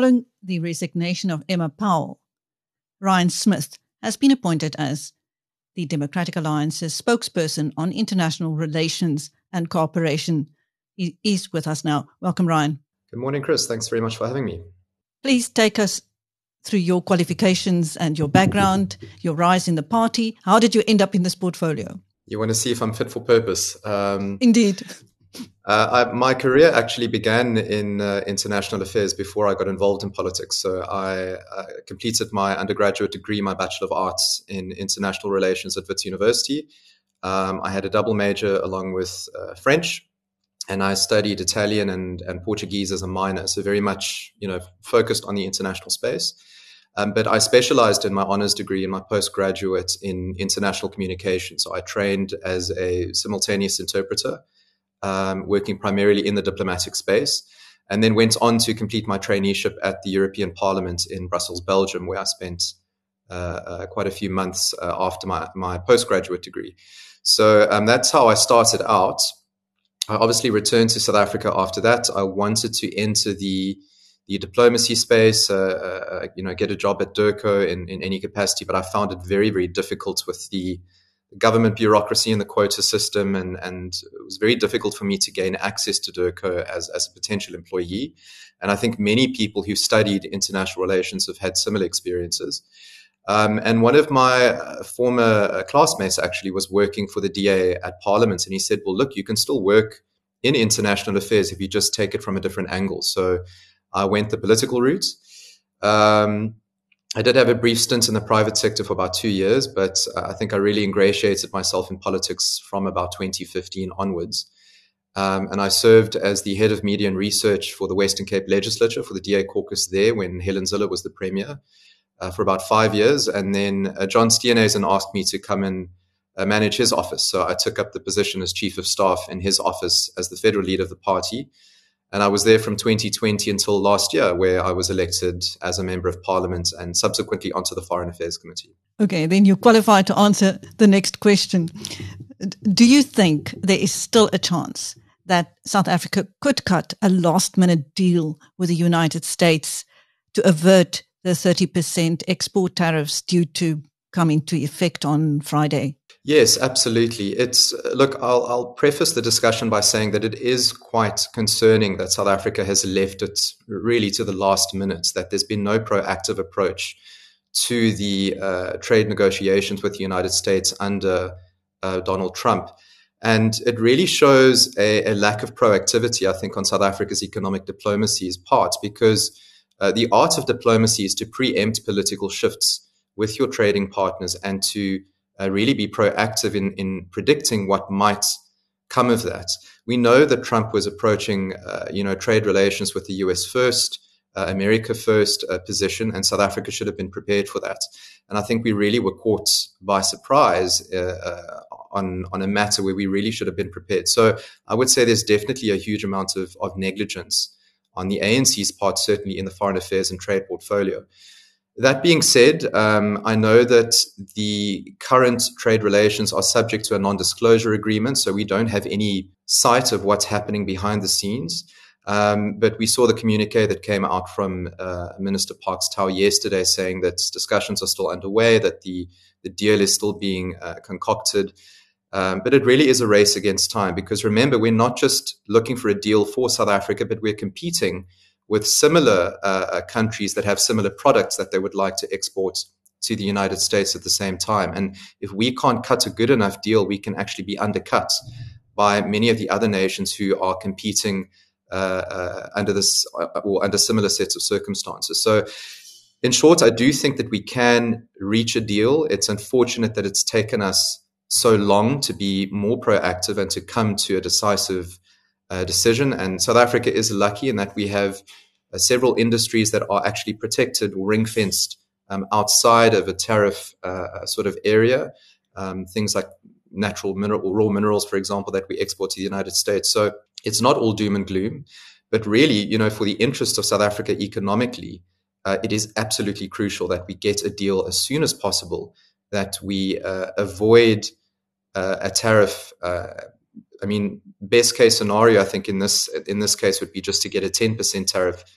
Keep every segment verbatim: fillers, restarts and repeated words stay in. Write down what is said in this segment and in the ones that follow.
following the resignation of Emma Powell, Ryan Smith has been appointed as the Democratic Alliance's spokesperson on international relations and cooperation. He is with us now. Welcome, Ryan. Good morning, Chris. Thanks very much for having me. Please take us through your qualifications and your background, your rise in the party. How did you end up in this portfolio? You want to see if I'm fit for purpose? Um, Indeed. Uh, I, my career actually began in uh, international affairs before I got involved in politics. So I uh, completed my undergraduate degree, my Bachelor of Arts in International Relations at Wits University. Um, I had a double major along with uh, French, and I studied Italian and, and Portuguese as a minor. So very much, you know, focused on the international space. Um, but I specialized in my honors degree and my postgraduate in international communication. So I trained as a simultaneous interpreter, Um, working primarily in the diplomatic space, and then went on to complete my traineeship at the European Parliament in Brussels, Belgium, where I spent uh, uh, quite a few months uh, after my, my postgraduate degree. So um, that's how I started out. I obviously returned to South Africa after that. I wanted to enter the the diplomacy space, uh, uh, you know, get a job at DIRCO in, in any capacity, but I found it very, very difficult with the government bureaucracy and the quota system, and, and it was very difficult for me to gain access to DIRCO as, as a potential employee. And I think many people who studied international relations have had similar experiences. Um, and one of my former classmates actually was working for the D A at Parliament, and he said, well, look, you can still work in international affairs if you just take it from a different angle. So I went the political route. Um, I did have a brief stint in the private sector for about two years, but uh, I think I really ingratiated myself in politics from about twenty fifteen onwards. Um, and I served as the head of media and research for the Western Cape Legislature, for the D A caucus there when Helen Zille was the premier, uh, for about five years. And then uh, John Steenhuisen asked me to come and uh, manage his office. So I took up the position as chief of staff in his office as the federal leader of the party. And I was there from twenty twenty until last year, where I was elected as a member of parliament and subsequently onto the Foreign Affairs Committee. Okay, then you're qualified to answer the next question. Do you think there is still a chance that South Africa could cut a last-minute deal with the United States to avert the thirty percent export tariffs due to come into effect on Friday? Yes, absolutely. It's look, I'll, I'll preface the discussion by saying that it is quite concerning that South Africa has left it really to the last minute, that there's been no proactive approach to the uh, trade negotiations with the United States under uh, Donald Trump. And it really shows a, a lack of proactivity, I think, on South Africa's economic diplomacy's part, because uh, the art of diplomacy is to preempt political shifts with your trading partners and to Uh, really be proactive in, in predicting what might come of that. We know that Trump was approaching, uh, you know, trade relations with the U S first, uh, America first uh, position, and South Africa should have been prepared for that. And I think we really were caught by surprise uh, uh, on, on a matter where we really should have been prepared. So I would say there's definitely a huge amount of, of negligence on the A N C's part, certainly in the foreign affairs and trade portfolio. That being said, um, I know that the current trade relations are subject to a non-disclosure agreement, so we don't have any sight of what's happening behind the scenes. Um, but we saw the communique that came out from uh, Minister Parks Tau yesterday saying that discussions are still underway, that the, the deal is still being uh, concocted. Um, but it really is a race against time, because remember, we're not just looking for a deal for South Africa, but we're competing with similar uh, countries that have similar products that they would like to export to the United States at the same time. And if we can't cut a good enough deal, we can actually be undercut by many of the other nations who are competing uh, uh, under this or under similar sets of circumstances. So in short, I do think that we can reach a deal. It's unfortunate that it's taken us so long to be more proactive and to come to a decisive Uh, decision. And South Africa is lucky in that we have uh, several industries that are actually protected or ring-fenced um, outside of a tariff uh, sort of area. Um, things like natural mineral or raw minerals, for example, that we export to the United States. So it's not all doom and gloom, but really, you know, for the interest of South Africa economically, uh, it is absolutely crucial that we get a deal as soon as possible, that we uh, avoid uh, a tariff. Uh, I mean, best case scenario, I think in this in this case would be just to get a ten percent tariff,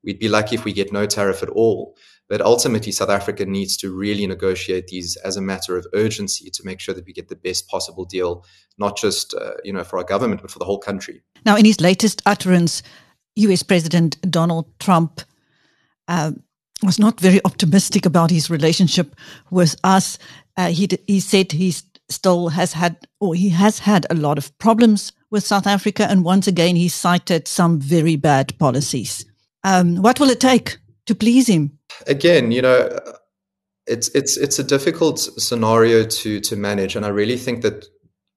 we'd be lucky if we get no tariff at all. But ultimately, South Africa needs to really negotiate these as a matter of urgency to make sure that we get the best possible deal, not just uh, you know for our government, but for the whole country. Now, in his latest utterance, U S President Donald Trump uh, was not very optimistic about his relationship with us. Uh, he he said he still has had, or he has had a lot of problems with South Africa, and once again he cited some very bad policies. Um, what will it take to please him? Again, you know, it's it's it's a difficult scenario to to manage, and I really think that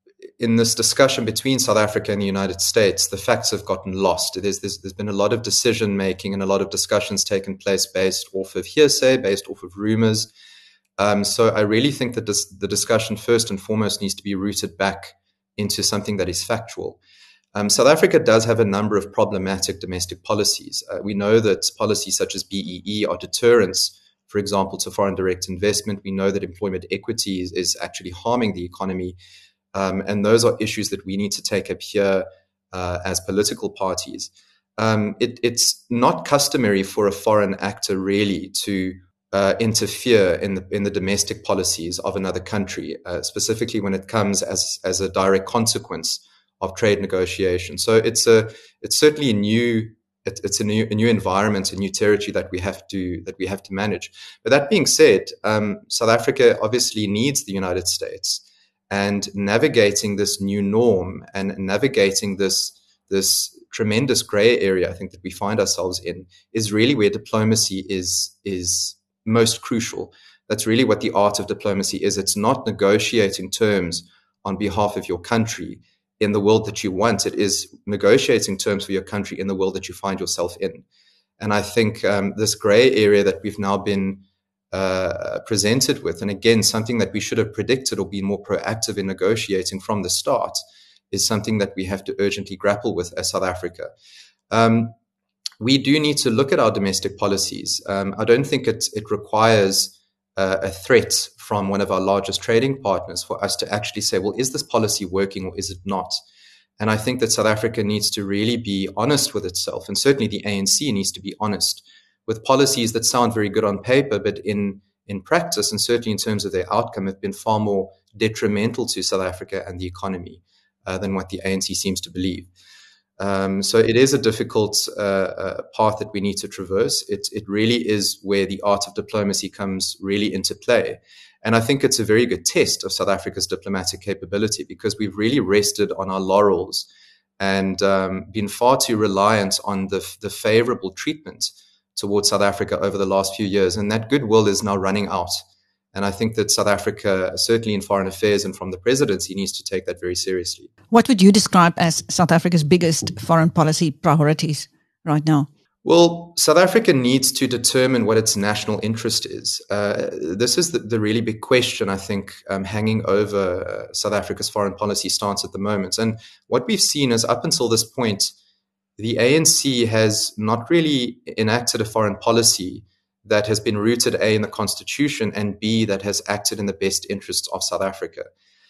in this discussion between South Africa and the United States, the facts have gotten lost. There's, there's, there's been a lot of decision making and a lot of discussions taken place based off of hearsay, based off of rumors. Um, so I really think that this, the discussion first and foremost needs to be rooted back into something that is factual. Um, South Africa does have a number of problematic domestic policies. Uh, we know that policies such as B E E are deterrents, for example, to foreign direct investment. We know that employment equity is, is actually harming the economy. Um, and those are issues that we need to take up here uh, as political parties. Um, it, it's not customary for a foreign actor really to uh, interfere in the in the domestic policies of another country, uh, specifically when it comes as as a direct consequence of trade negotiations. So it's a it's certainly a new it, it's a new a new environment, a new territory that we have to that we have to manage. But that being said, um, South Africa obviously needs the United States. And navigating this new norm and navigating this this tremendous gray area, I think, that we find ourselves in, is really where diplomacy is is most crucial. That's really what the art of diplomacy is. It's not negotiating terms on behalf of your country in the world that you want. It is negotiating terms for your country in the world that you find yourself in. And I think um, this gray area that we've now been Uh, presented with, and again, something that we should have predicted or been more proactive in negotiating from the start, is something that we have to urgently grapple with as South Africa. Um, we do need to look at our domestic policies. Um, I don't think it, it requires uh, a threat from one of our largest trading partners for us to actually say, well, is this policy working or is it not? And I think that South Africa needs to really be honest with itself, and certainly the A N C needs to be honest with policies that sound very good on paper, but in, in practice, and certainly in terms of their outcome, have been far more detrimental to South Africa and the economy uh, than what the A N C seems to believe. Um, so it is a difficult uh, uh, path that we need to traverse. It, it really is where the art of diplomacy comes really into play. And I think it's a very good test of South Africa's diplomatic capability, because we've really rested on our laurels and um, been far too reliant on the, the favorable treatment towards South Africa over the last few years. And that goodwill is now running out. And I think that South Africa, certainly in foreign affairs and from the presidency, needs to take that very seriously. What would you describe as South Africa's biggest foreign policy priorities right now? Well, South Africa needs to determine what its national interest is. Uh, this is the, the really big question, I think, um, hanging over uh, South Africa's foreign policy stance at the moment. And what we've seen is, up until this point, the A N C has not really enacted a foreign policy that has been rooted, A, in the Constitution, and B, that has acted in the best interests of South Africa.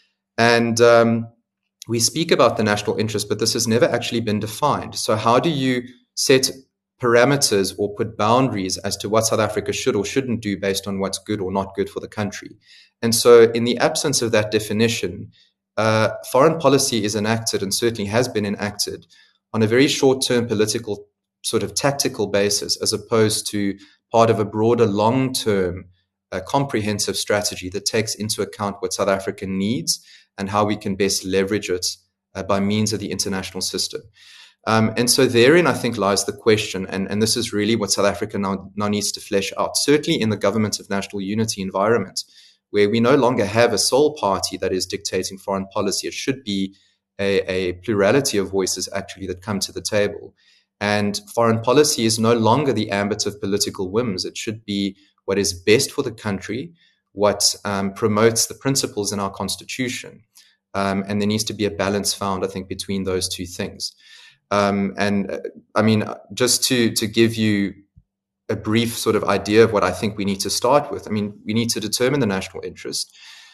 And um, we speak about the national interest, but this has never actually been defined. So how do you set parameters or put boundaries as to what South Africa should or shouldn't do based on what's good or not good for the country? And so in the absence of that definition, uh, foreign policy is enacted, and certainly has been enacted, on a very short-term political sort of tactical basis, as opposed to part of a broader long-term uh, comprehensive strategy that takes into account what South Africa needs and how we can best leverage it uh, by means of the international system. Um, and so therein, I think, lies the question, and, and this is really what South Africa now, now needs to flesh out, certainly in the government of national unity environment, where we no longer have a sole party that is dictating foreign policy. It should be A, a plurality of voices actually that come to the table. And foreign policy is no longer the ambit of political whims. It should be what is best for the country, what um, promotes the principles in our constitution. Um, and there needs to be a balance found, I think, between those two things. Um, and uh, I mean, just to, to give you a brief sort of idea of what I think we need to start with, I mean, we need to determine the national interest.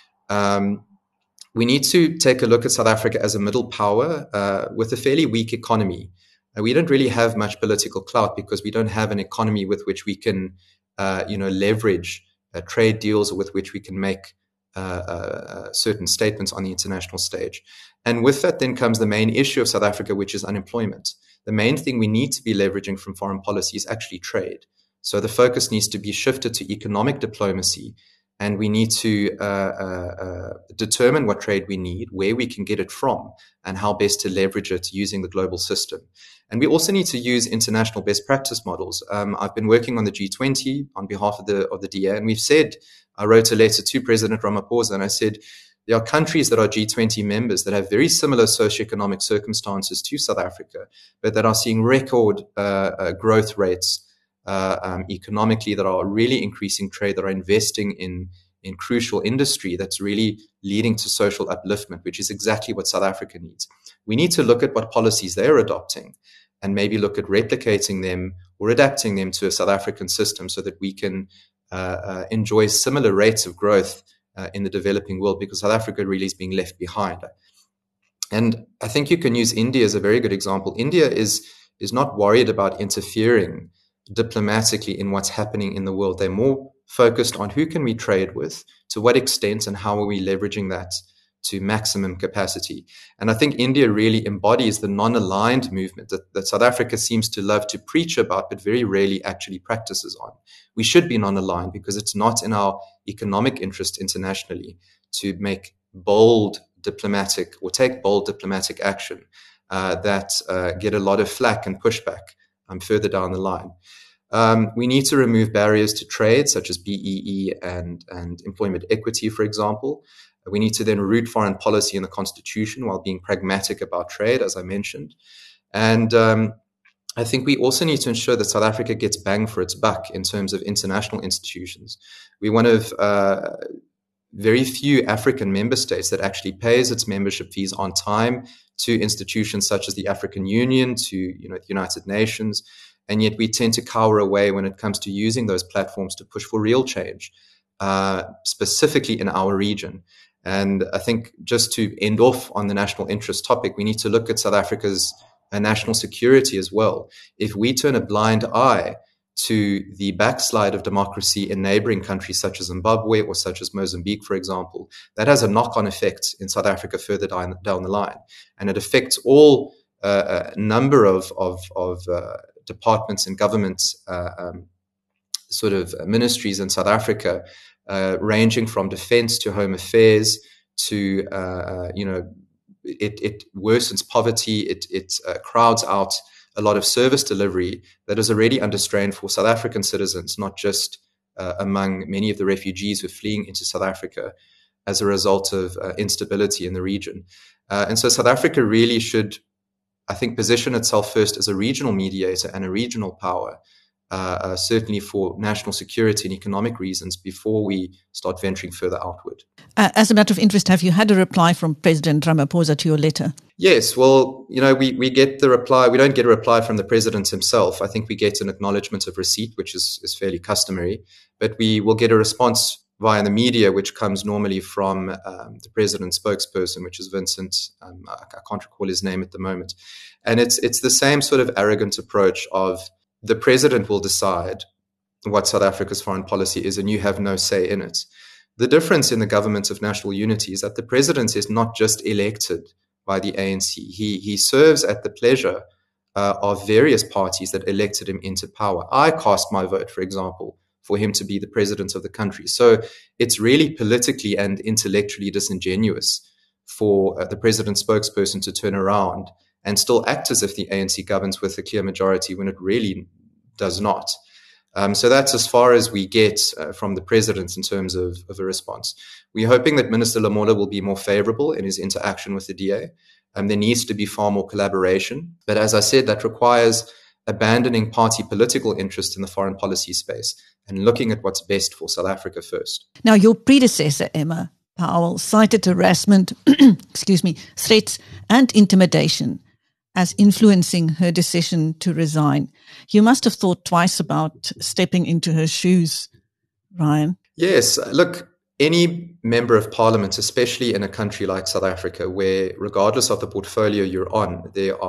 Um, We need to take a look at South Africa as a middle power uh, with a fairly weak economy. uh, we don't really have much political clout because we don't have an economy with which we can, uh, you know, leverage uh, trade deals or with which we can make uh, uh, certain statements on the international stage. And with that then comes the main issue of South Africa, which is unemployment. The main thing we need to be leveraging from foreign policy is actually trade. So the focus needs to be shifted to economic diplomacy, and we need to uh, uh, uh, determine what trade we need, where we can get it from, and how best to leverage it using the global system. And we also need to use international best practice models. Um, I've been working on the G twenty on behalf of the of the D A, and we've said, I wrote a letter to President Ramaphosa, and I said, there are countries that are G twenty members that have very similar socioeconomic circumstances to South Africa, but that are seeing record uh, uh, growth rates Uh, um, economically, that are really increasing trade, that are investing in in crucial industry that's really leading to social upliftment, which is exactly what South Africa needs. We need to look at what policies they're adopting and maybe look at replicating them or adapting them to a South African system so that we can uh, uh, enjoy similar rates of growth uh, in the developing world, because South Africa really is being left behind. And I think you can use India as a very good example. India is is not worried about interfering diplomatically in what's happening in the world. They're more focused on who can we trade with, to what extent, and how are we leveraging that to maximum capacity. And I think India really embodies the non-aligned movement that, that South Africa seems to love to preach about, but very rarely actually practices on. We should be non-aligned because it's not in our economic interest internationally to make bold diplomatic or take bold diplomatic action uh, that uh, get a lot of flack and pushback Um, further down the line. Um, we need to remove barriers to trade, such as B E E and, and employment equity, for example. We need to then root foreign policy in the constitution while being pragmatic about trade, as I mentioned. And um, I think we also need to ensure that South Africa gets bang for its buck in terms of international institutions. We're one of uh, very few African member states that actually pays its membership fees on time to institutions such as the African Union, to you know the United Nations, and yet we tend to cower away when it comes to using those platforms to push for real change, uh, specifically in our region. And I think just to end off on the national interest topic, we need to look at South Africa's uh, national security as well. If we turn a blind eye to the backslide of democracy in neighboring countries such as Zimbabwe or such as Mozambique, for example, that has a knock-on effect in South Africa further down, down the line. And it affects all uh, a number of, of, of uh, departments and governments, uh, um, sort of ministries in South Africa, uh, ranging from defense to home affairs to, uh, you know, it, it worsens poverty, it, it uh, crowds out a lot of service delivery that is already under strain for South African citizens, not just uh, among many of the refugees who are fleeing into South Africa as a result of uh, instability in the region. Uh, and so South Africa really should, I think, position itself first as a regional mediator and a regional power, uh, uh, certainly for national security and economic reasons, before we start venturing further outward. Uh, as a matter of interest, have you had a reply from President Ramaphosa to your letter? Yes, well, you know, we, we get the reply. We don't get a reply from the president himself. I think we get an acknowledgement of receipt, which is, is fairly customary, but we will get a response via the media, which comes normally from um, the president's spokesperson, which is Vincent. Um, I, I can't recall his name at the moment. And it's it's the same sort of arrogant approach of the president will decide what South Africa's foreign policy is, and you have no say in it. The difference in the government of national unity is that the president is not just elected by the A N C. He he serves at the pleasure uh, of various parties that elected him into power. I cast my vote, for example, for him to be the president of the country. So it's really politically and intellectually disingenuous for uh, the president's spokesperson to turn around and still act as if the A N C governs with a clear majority when it really does not. Um, so that's as far as we get uh, from the president in terms of, of a response. We're hoping that Minister Lamola will be more favorable in his interaction with the D A. Um, there needs to be far more collaboration. But as I said, that requires abandoning party political interest in the foreign policy space and looking at what's best for South Africa first. Now, your predecessor, Emma Powell, cited harassment, excuse me, threats and intimidation as influencing her decision to resign. You must have thought twice about stepping into her shoes, Ryan. Yes. Look, any member of parliament, especially in a country like South Africa, where regardless of the portfolio you're on, there are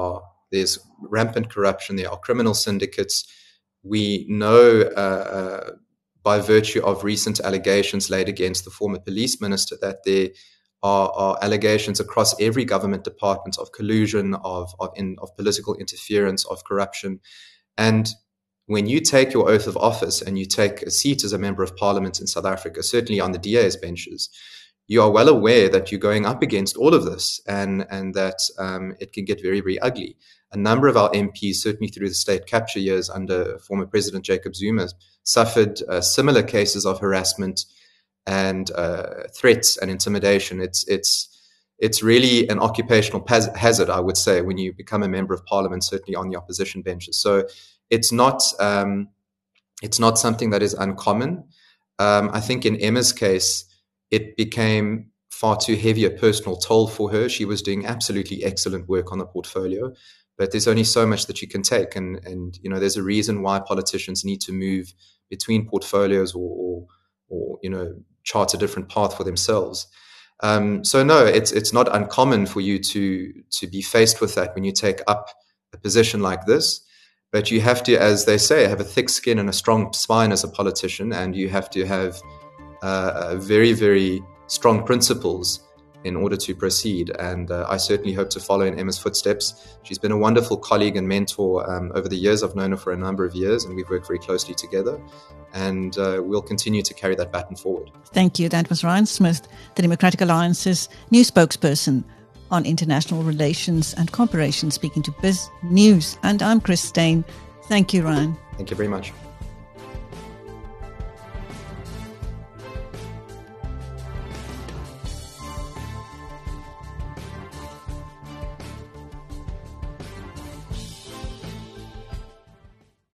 there's rampant corruption, there are criminal syndicates. We know uh, uh, by virtue of recent allegations laid against the former police minister that there are, are allegations across every government department of collusion, of of, in, of political interference, of corruption. And when you take your oath of office and you take a seat as a member of parliament in South Africa, certainly on the D A's benches, you are well aware that you're going up against all of this, and, and that um, it can get very, very ugly. A number of our M Ps, certainly through the state capture years under former President Jacob Zuma, suffered uh, similar cases of harassment and uh, threats and intimidation. It's it's it's really an occupational hazard, I would say, when you become a member of parliament, certainly on the opposition benches. So it's not um, it's not something that is uncommon. Um, I think in Emma's case, it became far too heavy a personal toll for her. She was doing absolutely excellent work on the portfolio, but there's only so much that you can take. And, and you know, there's a reason why politicians need to move between portfolios or, or, or you know, chart a different path for themselves. Um, so no, it's it's not uncommon for you to to be faced with that when you take up a position like this. But you have to, as they say, have a thick skin and a strong spine as a politician, and you have to have uh, very, very strong principles in order to proceed. And uh, I certainly hope to follow in Emma's footsteps. She's been a wonderful colleague and mentor um, over the years. I've known her for a number of years, and we've worked very closely together. And uh, we'll continue to carry that baton forward. Thank you. That was Ryan Smith, the Democratic Alliance's new spokesperson on international relations and cooperation, speaking to Biz News. And I'm Chris Steyn. Thank you, Ryan. Thank you very much.